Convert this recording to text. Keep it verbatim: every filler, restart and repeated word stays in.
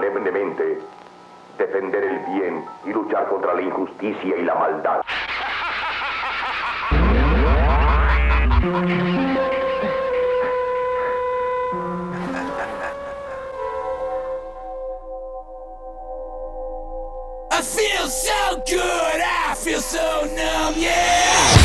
solemnemente defender el bien y luchar contra la injusticia y la maldad. I feel so good, I feel so numb, yeah!